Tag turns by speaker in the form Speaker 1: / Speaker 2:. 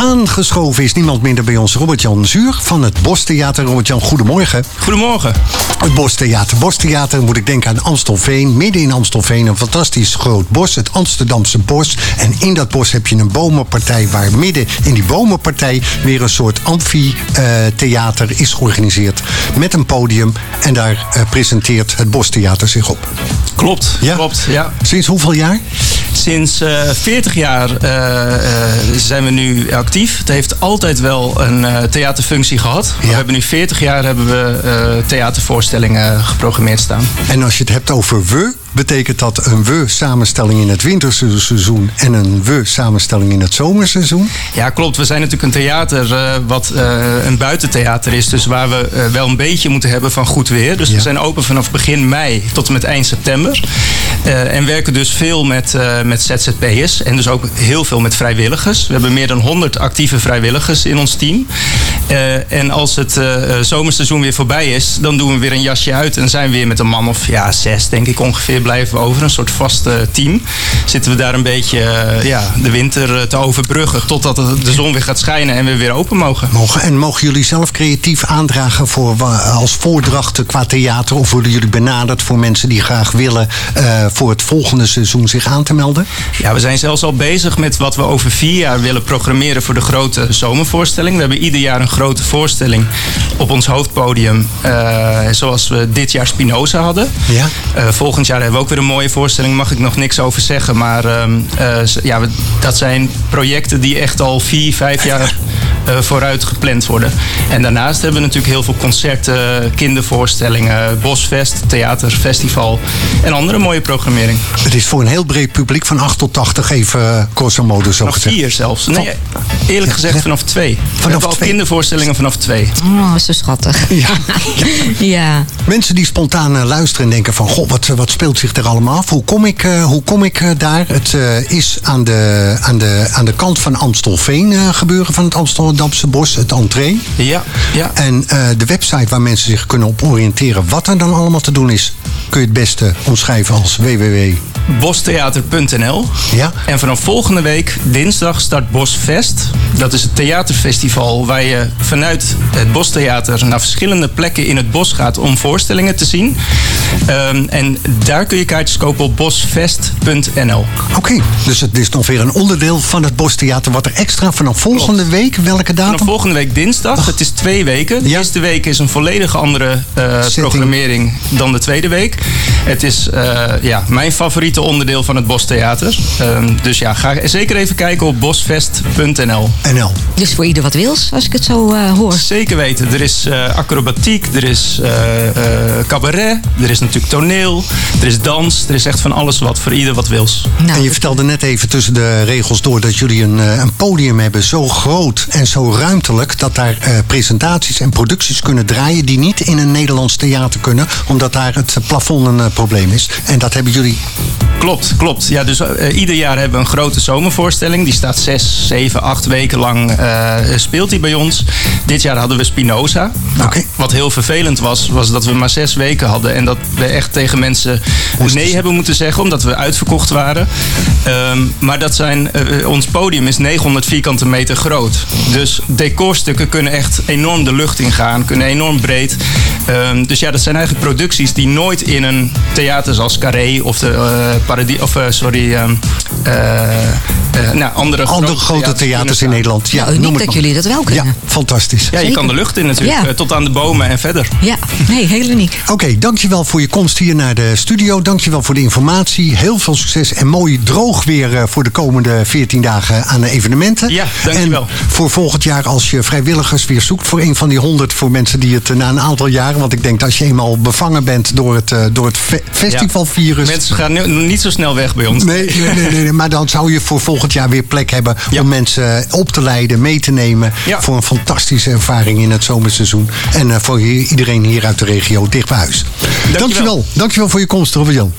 Speaker 1: Aangeschoven is niemand minder bij ons, Robert-Jan Zuur van het Bostheater. Robert-Jan, goedemorgen.
Speaker 2: Goedemorgen.
Speaker 1: Het Bostheater. Bostheater moet ik denken aan Amstelveen. Midden in Amstelveen een fantastisch groot bos, het Amsterdamse bos. En in dat bos heb je een bomenpartij waar midden in die bomenpartij weer een soort amfitheater is georganiseerd met een podium. En daar presenteert het Bostheater zich op.
Speaker 2: Klopt, ja? Klopt, ja.
Speaker 1: Sinds hoeveel jaar?
Speaker 2: Sinds 40 jaar zijn we nu actief. Het heeft altijd wel een theaterfunctie gehad. Ja. We hebben nu 40 jaar theatervoorstellingen geprogrammeerd staan.
Speaker 1: En als je het hebt over we, betekent dat een we-samenstelling in het winterseizoen en een we-samenstelling in het zomerseizoen?
Speaker 2: Ja, klopt. We zijn natuurlijk een theater wat een buitentheater is. Dus waar we wel een beetje moeten hebben van goed weer. Dus we zijn open vanaf begin mei tot en met eind september. En werken dus veel met ZZP'ers. En dus ook heel veel met vrijwilligers. We hebben meer dan 100 actieve vrijwilligers in ons team. En als het zomerseizoen weer voorbij is, dan doen we weer een jasje uit. En zijn we weer met een man of 6, denk ik ongeveer, blijven we over. Een soort vast team. Zitten we daar een beetje de winter te overbruggen. Totdat de zon weer gaat schijnen en we weer open mogen.
Speaker 1: En mogen jullie zelf creatief aandragen als voordrachten qua theater? Of worden jullie benaderd voor mensen die graag willen voor het volgende seizoen zich aan te melden?
Speaker 2: Ja, we zijn zelfs al bezig met wat we over 4 jaar willen programmeren voor de grote zomervoorstelling. We hebben ieder jaar een grote voorstelling op ons hoofdpodium. Zoals we dit jaar Spinoza hadden. Ja. Volgend jaar hebben we ook weer een mooie voorstelling. Mag ik nog niks over zeggen. Maar dat zijn projecten die echt al 4-5 jaar vooruit gepland worden. En daarnaast hebben we natuurlijk heel veel concerten, kindervoorstellingen, Bosfest, theaterfestival en andere mooie programmering.
Speaker 1: Het is voor een heel breed publiek van 8 tot 80 even grosso modo zo gezegd.
Speaker 2: 4 zelfs. Nee, eerlijk gezegd vanaf 2. We hebben al kindervoorstellingen vanaf 2.
Speaker 3: Oh, zo schattig. Ja.
Speaker 1: Mensen die spontaan luisteren en denken van, goh, wat speelt zich er allemaal af? Hoe kom ik daar? Het is aan de kant van Amstelveen gebeuren van het Amsterdamse bos, het entree.
Speaker 2: Ja.
Speaker 1: En de website waar mensen zich kunnen op oriënteren wat er dan allemaal te doen is, kun je het beste omschrijven als
Speaker 2: www.bostheater.nl.
Speaker 1: Ja.
Speaker 2: En vanaf volgende week, dinsdag, start Bosfest. Dat is het theaterfestival waar je vanuit het Bostheater naar verschillende plekken in het bos gaat om voorstellingen te zien. En daar kun je kaartjes kopen op bosfest.nl.
Speaker 1: Oké, dus het is nog weer een onderdeel van het Bostheater. Wat er extra vanaf volgende week, welke datum?
Speaker 2: Vanaf volgende week dinsdag. Het is 2 weken. De eerste week is een volledig andere programmering dan de tweede week. Het is mijn favoriete onderdeel van het Bostheater. Dus ga zeker even kijken op bosfest.nl.
Speaker 3: Dus voor ieder wat wils, als ik het zo hoor.
Speaker 2: Zeker weten. Er is acrobatiek, er is cabaret, er is natuurlijk toneel, er is dans. Er is echt van alles wat voor ieder wat wils.
Speaker 1: Nou, en je vertelde net even tussen de regels door dat jullie een podium hebben zo groot en zo ruimtelijk dat daar presentaties en producties kunnen draaien die niet in een Nederlands theater kunnen, omdat daar het plafond een probleem is. En dat hebben jullie.
Speaker 2: Klopt. Ja, dus ieder jaar hebben we een grote zomervoorstelling. Die staat 6, 7, 8 weken lang speelt die bij ons. Dit jaar hadden we Spinoza. Wat heel vervelend was dat we maar 6 weken hadden. En dat we echt tegen mensen nee hebben moeten zeggen, omdat we uitverkocht waren. Maar ons podium is 900 vierkante meter groot. Dus decorstukken kunnen echt enorm de lucht ingaan, kunnen enorm breed. Dus dat zijn eigenlijk producties die nooit in een theater zoals Carré of de andere grote theaters in Nederland.
Speaker 3: Ja, uniek dat jullie dat wel kunnen.
Speaker 1: Ja, fantastisch.
Speaker 2: Ja, je kan de lucht in natuurlijk, tot aan de bomen en verder.
Speaker 3: Ja, heel uniek.
Speaker 1: Oké, dankjewel voor je komst hier naar de studio. Dankjewel voor de informatie. Heel veel succes en mooi droog weer voor de komende 14 dagen aan de evenementen.
Speaker 2: Ja, dankjewel.
Speaker 1: En voor volgend jaar als je vrijwilligers weer zoekt voor een van die 100 voor mensen die het na een aantal jaren, want ik denk dat als je eenmaal bevangen bent door het festivalvirus.
Speaker 2: Mensen gaan niet zo snel weg bij ons.
Speaker 1: Nee, maar dan zou je voor volgend jaar weer plek hebben om mensen op te leiden, mee te nemen voor een fantastische ervaring in het zomerseizoen. En voor iedereen hier uit de regio dicht bij huis. Dankjewel voor je komst, Robert-Jan.